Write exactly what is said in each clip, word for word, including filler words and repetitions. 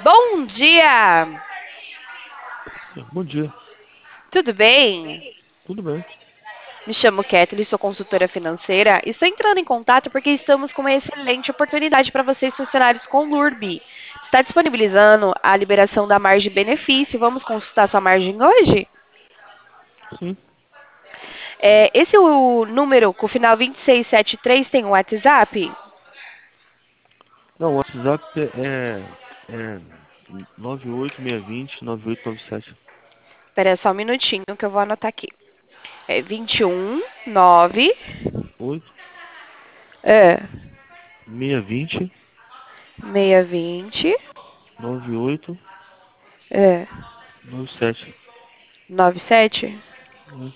Bom dia! Bom dia, Tudo bem? tudo bem? Me chamo Kathleen, sou consultora financeira e estou entrando em contato porque estamos com uma excelente oportunidade para vocês, funcionários com L U R B. Está disponibilizando a liberação da margem de benefício. Vamos consultar sua margem hoje? Sim. É, esse é o número com o final vinte e seis setenta e três tem um WhatsApp? Não, o WhatsApp é, é nove oito seis dois zero nove oito nove sete. Espera só um minutinho que eu vou anotar aqui. É vinte e um, nove, oito é, seis dois zero seiscentos e vinte, nove oito é, nove sete. noventa e sete. Hum,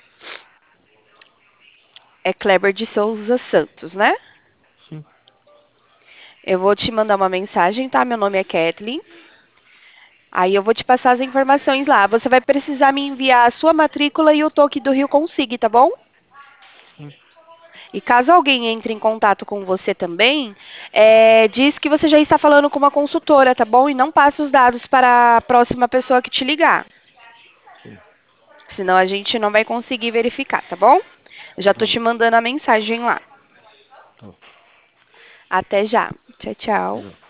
É Kleber de Souza Santos, né? Sim, Eu vou te mandar uma mensagem, tá? Meu nome é Kathleen. Aí eu vou te passar as informações lá. Você vai precisar me enviar a sua matrícula e o toque do Rio Consig, tá bom? sim, E caso alguém entre em contato com você também, é, diz que você já está falando com uma consultora, tá bom? E não passe os dados para a próxima pessoa que te ligar. sim. Senão a gente não vai conseguir verificar, tá bom? Eu já tô Tá, te mandando a mensagem lá. tá. Até já. Tchau, tchau. Já.